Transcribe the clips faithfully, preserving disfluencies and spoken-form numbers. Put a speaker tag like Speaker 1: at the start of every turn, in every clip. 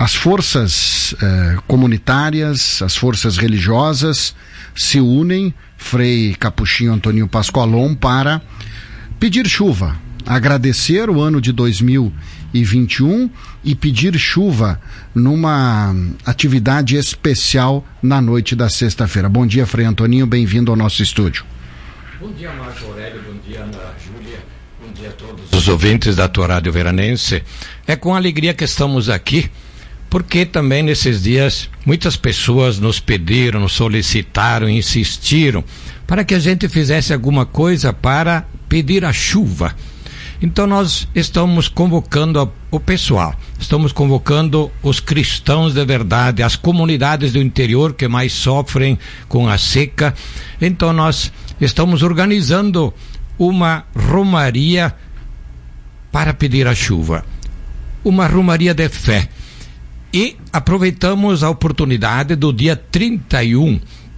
Speaker 1: as forças eh, comunitárias, as forças religiosas se unem, Frei Capuchinho Antoninho Pascoalon, para pedir chuva, agradecer o ano de dois mil e vinte e um e pedir chuva numa atividade especial na noite da sexta-feira. Bom dia, Frei Antoninho, bem-vindo ao nosso estúdio.
Speaker 2: Bom dia, Marco Aurélio, bom dia, Ana Júlia, bom dia a todos os ouvintes da tua Rádio Veranense. É com alegria que estamos aqui, porque também nesses dias muitas pessoas nos pediram, nos solicitaram, insistiram para que a gente fizesse alguma coisa para pedir a chuva. Então nós estamos convocando o pessoal, estamos convocando os cristãos de verdade, as comunidades do interior que mais sofrem com a seca. Então nós estamos organizando uma romaria para pedir a chuva, uma romaria de fé. E aproveitamos a oportunidade do dia trinta e um.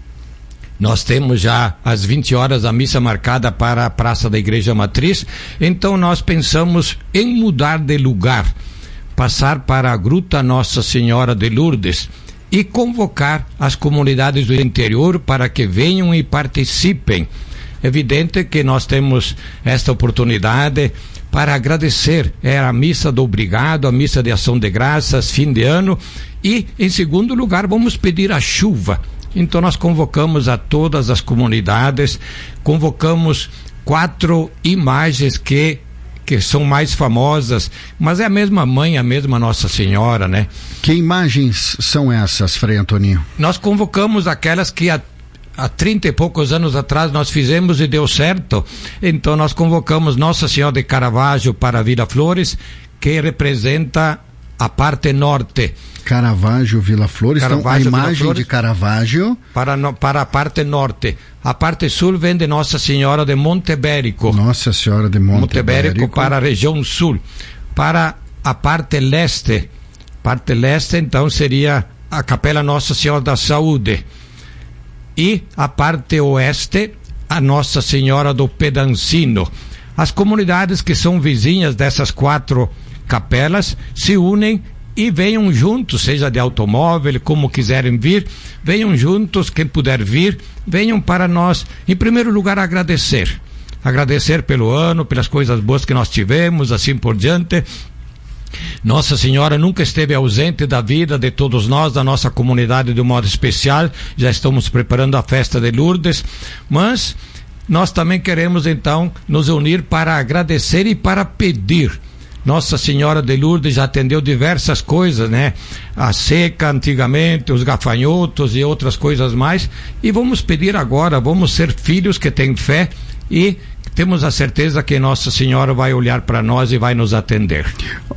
Speaker 2: Nós temos já às vinte horas a missa marcada para a Praça da Igreja Matriz, então nós pensamos em mudar de lugar, passar para a Gruta Nossa Senhora de Lourdes e convocar as comunidades do interior para que venham e participem. É evidente que nós temos esta oportunidade para agradecer, é a missa do obrigado, a missa de ação de graças, fim de ano, e em segundo lugar vamos pedir a chuva. Então nós convocamos a todas as comunidades, convocamos quatro imagens que, que são mais famosas, mas é a mesma mãe, a mesma Nossa Senhora, né?
Speaker 1: Que imagens são essas, Frei Antoninho?
Speaker 2: Nós convocamos aquelas que há, há trinta e poucos anos atrás nós fizemos e deu certo. Então nós convocamos Nossa Senhora de Caravaggio para Vila Flores, que representa a parte norte.
Speaker 1: Caravaggio, Vila Flores,
Speaker 2: Caravaggio,
Speaker 1: então a imagem
Speaker 2: Flores,
Speaker 1: de Caravaggio
Speaker 2: para, no, para a parte norte. A parte sul vem de Nossa Senhora de Montebérico.
Speaker 1: Nossa Senhora de Montebérico.
Speaker 2: Montebérico para a região sul. Para a parte leste, parte leste então seria a Capela Nossa Senhora da Saúde. E a parte oeste, a Nossa Senhora do Pedancino. As comunidades que são vizinhas dessas quatro capelas se unem e venham juntos, seja de automóvel, como quiserem vir, venham juntos, quem puder vir, venham para nós, em primeiro lugar, agradecer. Agradecer pelo ano, pelas coisas boas que nós tivemos, assim por diante. Nossa Senhora nunca esteve ausente da vida de todos nós, da nossa comunidade de um modo especial. Já estamos preparando a festa de Lourdes, mas nós também queremos então nos unir para agradecer e para pedir. Nossa Senhora de Lourdes já atendeu diversas coisas, né? A seca antigamente, os gafanhotos e outras coisas mais. E vamos pedir agora, vamos ser filhos que têm fé e temos a certeza que Nossa Senhora vai olhar para nós e vai nos atender.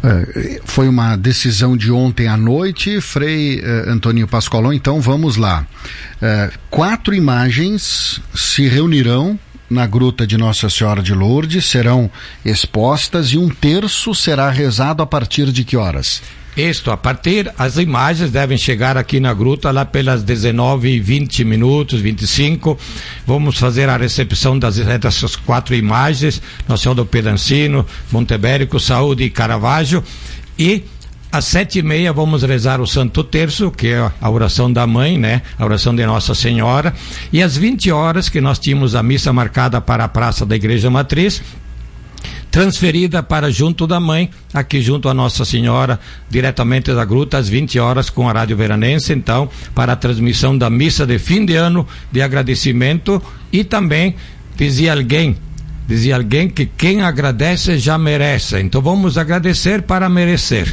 Speaker 1: É, foi uma decisão de ontem à noite, Frei eh, Antoninho Pascoalon, então vamos lá. É, quatro imagens se reunirão na Gruta de Nossa Senhora de Lourdes, serão expostas e um terço será rezado a partir de que horas?
Speaker 2: Isto, a partir, as imagens devem chegar aqui na gruta lá pelas dezenove e vinte minutos, vinte e cinco. Vamos fazer a recepção das, dessas quatro imagens, Nossa Senhora do Pedancino, Montebérico, Saúde e Caravaggio, e às sete e meia vamos rezar o Santo Terço, que é a oração da mãe, né? A oração de Nossa Senhora. E às vinte horas, que nós tínhamos a missa marcada para a Praça da Igreja Matriz, transferida para junto da mãe, aqui junto a Nossa Senhora, diretamente da gruta, às vinte horas, com a Rádio Veranense, então, para a transmissão da missa de fim de ano, de agradecimento. E também, dizia alguém, dizia alguém que quem agradece já merece. Então vamos agradecer para merecer.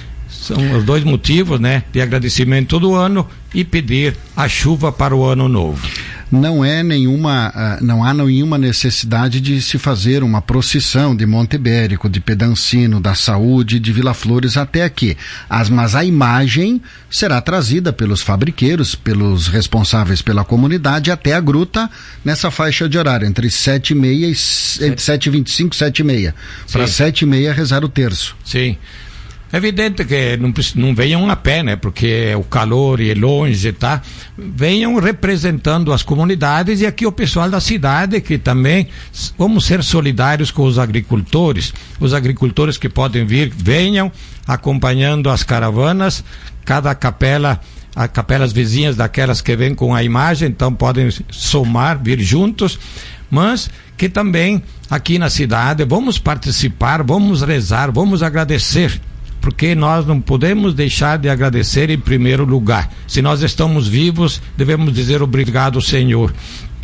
Speaker 2: São os dois motivos, né, de agradecimento do ano e pedir a chuva para o ano novo.
Speaker 1: Não é nenhuma, uh, não há nenhuma necessidade de se fazer uma procissão de Montebérico, de Pedancino, da Saúde, de Vila Flores até aqui. As, mas a imagem será trazida pelos fabriqueiros, pelos responsáveis pela comunidade até a gruta nessa faixa de horário, entre sete e meia e entre sete e vinte e cinco e sete e meia. Para sete e meia rezar o terço.
Speaker 2: Sim. É evidente que não, não venham a pé, né? Porque o calor e é longe, tá? Venham representando as comunidades e aqui o pessoal da cidade, que também vamos ser solidários com os agricultores. Os agricultores que podem vir, venham acompanhando as caravanas, cada capela, as capelas vizinhas daquelas que vêm com a imagem, então podem somar, vir juntos, mas que também aqui na cidade vamos participar, vamos rezar, vamos agradecer, porque nós não podemos deixar de agradecer em primeiro lugar. Se nós estamos vivos, devemos dizer obrigado, Senhor.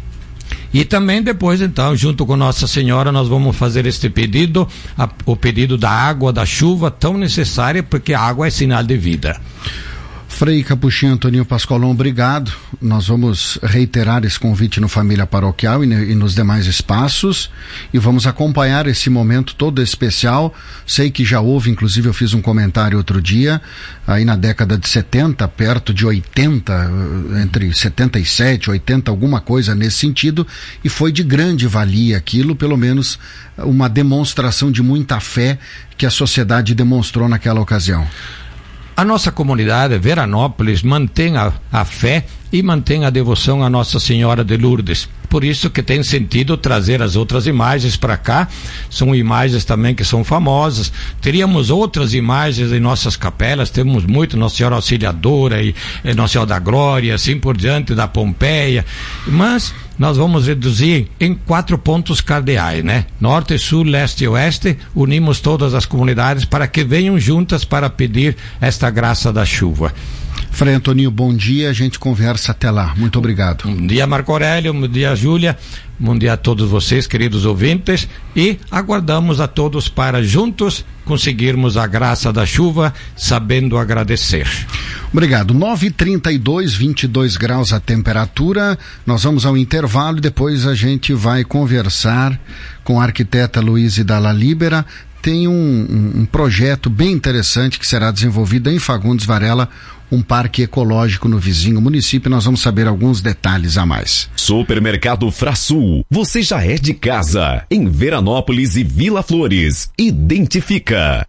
Speaker 2: E também depois, então, junto com Nossa Senhora, nós vamos fazer este pedido, a, o pedido da água, da chuva, tão necessária, porque a água é sinal de vida.
Speaker 1: Frei Capuchinho Antoninho Pascoalon, obrigado. Nós vamos reiterar esse convite no Família Paroquial e, e nos demais espaços, e vamos acompanhar esse momento todo especial. Sei que já houve, inclusive eu fiz um comentário outro dia, aí na década de setenta, perto de oitenta, entre setenta e sete, oitenta, alguma coisa nesse sentido, e foi de grande valia aquilo, pelo menos uma demonstração de muita fé que a sociedade demonstrou naquela ocasião.
Speaker 2: A nossa comunidade, Veranópolis, mantém a, a fé e mantém a devoção à Nossa Senhora de Lourdes. Por isso que tem sentido trazer as outras imagens para cá. São imagens também que são famosas. Teríamos outras imagens em nossas capelas, temos muito Nossa Senhora Auxiliadora e, e Nossa Senhora da Glória, assim por diante, da Pompeia, mas nós vamos reduzir em quatro pontos cardeais, né? Norte, Sul, Leste e Oeste. Unimos todas as comunidades para que venham juntas para pedir esta graça da chuva.
Speaker 1: Frei Antoninho, bom dia, a gente conversa até lá. Muito obrigado.
Speaker 2: Bom dia, Marco Aurélio, bom dia, Júlia, bom dia a todos vocês, queridos ouvintes, e aguardamos a todos para juntos conseguirmos a graça da chuva, sabendo agradecer.
Speaker 1: Obrigado. nove e trinta e dois, vinte e dois graus a temperatura. Nós vamos ao intervalo e depois a gente vai conversar com a arquiteta Luíse Dalla Libera. Tem um, um, um projeto bem interessante que será desenvolvido em Fagundes Varela, um parque ecológico no vizinho município. Nós vamos saber alguns detalhes a mais.
Speaker 3: Supermercado Frasul, você já é de casa, em Veranópolis e Vila Flores. Identifica.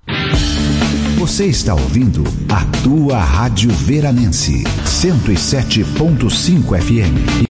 Speaker 4: Você está ouvindo a tua Rádio Veranense, cento e sete ponto cinco F M.